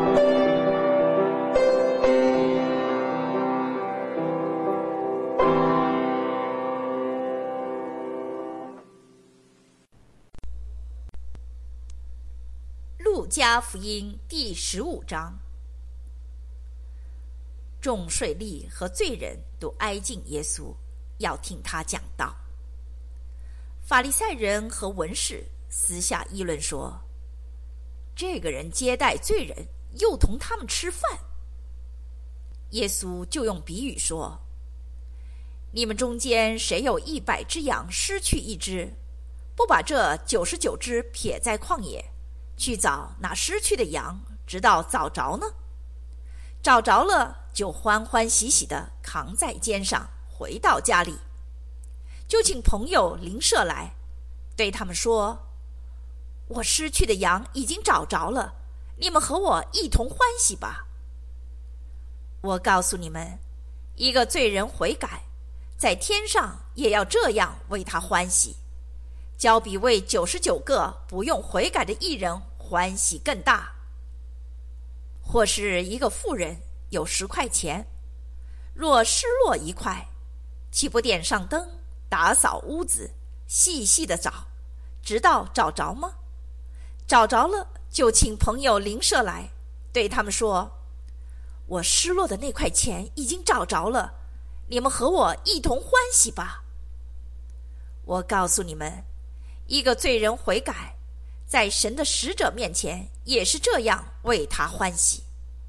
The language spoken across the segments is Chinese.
路加福音第15章。众税吏和罪人都挨近耶稣，要听他讲道。法利赛人和文士私下议论说，这个人接待罪人，又同他们吃饭。耶稣就用比喻说，你们中间谁有100只羊失去一只，不把这99只撇在旷野，去找那失去的羊，直到找着呢？找着了，就欢欢喜喜地扛在肩上，回到家里，就请朋友邻舍来，对他们说，我失去的羊已经找着了，你们和我一同欢喜吧。我告诉你们，一个罪人悔改，在天上也要这样为他欢喜，较比为99个不用悔改的义人欢喜更大。或是一个妇人有10块钱，若失落1块，岂不点上灯，打扫屋子，细细的找，直到找着吗？找着了，就请朋友邻舍来，对他们说，我失落的那块钱已经找着了，你们和我一同欢喜吧。我告诉你们，一个罪人悔改，在神的使者面前也是这样为他欢喜。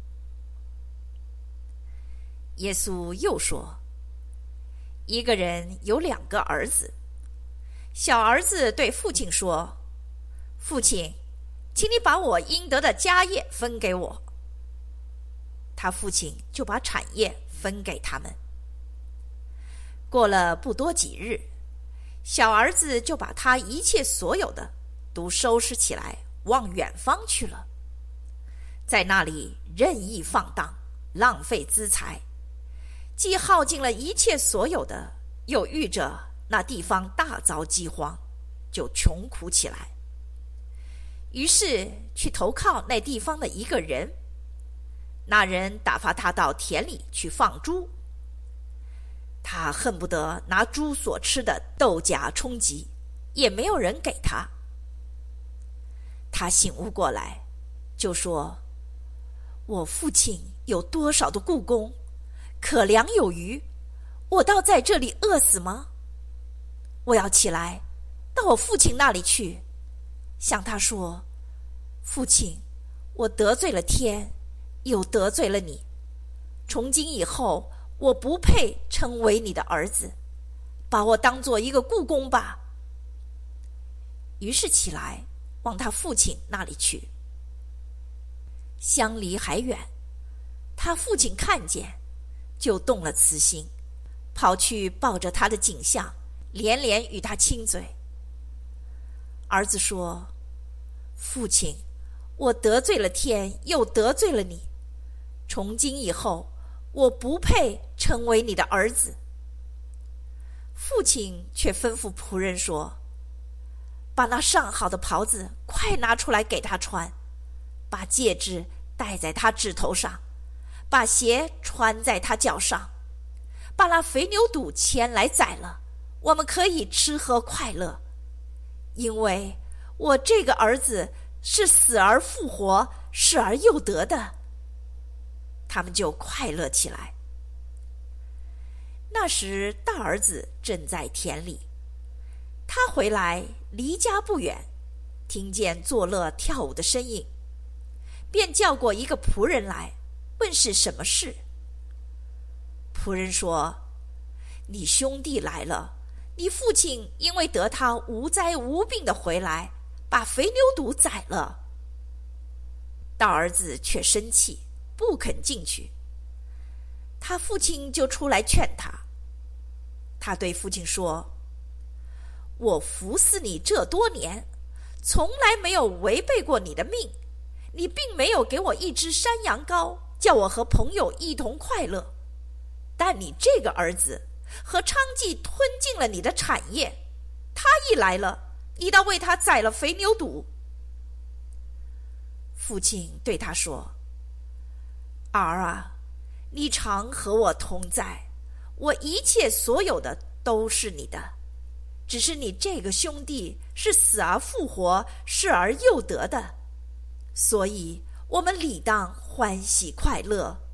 耶稣又说，一个人有2个儿子，小儿子对父亲说，父亲，请你把我应得的家业分给我。他父亲就把产业分给他们。过了不多几日，小儿子就把他一切所有的都收拾起来，往远方去了，在那里任意放荡，浪费资财，既耗尽了一切所有的，又遇着那地方大遭饥荒，就穷苦起来。于是去投靠那地方的一个人，那人打发他到田里去放猪，他恨不得拿猪所吃的豆荚充饥，也没有人给他。他醒悟过来，就说，我父亲有多少的雇工，可粮有余，我倒在这里饿死吗？我要起来到我父亲那里去，向他说，父亲，我得罪了天，又得罪了你，从今以后我不配称为你的儿子，把我当作一个雇工吧。于是起来往他父亲那里去。相离还远，他父亲看见，就动了慈心，跑去抱着他的颈项，连连与他亲嘴。儿子说，父亲，我得罪了天，又得罪了你，从今以后我不配成为你的儿子。父亲却吩咐仆人说，把那上好的袍子快拿出来给他穿，把戒指戴在他指头上，把鞋穿在他脚上，把那肥牛犊牵来宰了，我们可以吃喝快乐。因为我这个儿子是死而复活，失而又得的。他们就快乐起来。那时大儿子正在田里，他回来离家不远，听见作乐跳舞的声音，便叫过一个仆人来，问是什么事。仆人说，你兄弟来了，你父亲因为得他无灾无病的回来，把肥牛犊宰了。大儿子却生气，不肯进去。他父亲就出来劝他。他对父亲说，我服侍你这多年，从来没有违背过你的命，你并没有给我一只山羊羔，叫我和朋友一同快乐。但你这个儿子和娼妓吞尽了你的产业，他一来了，你倒为他宰了肥牛犊。父亲对他说， 儿啊，你常和我同在，我一切所有的都是你的。只是你这个兄弟是死而复活，失而又得的，所以我们理当欢喜快乐，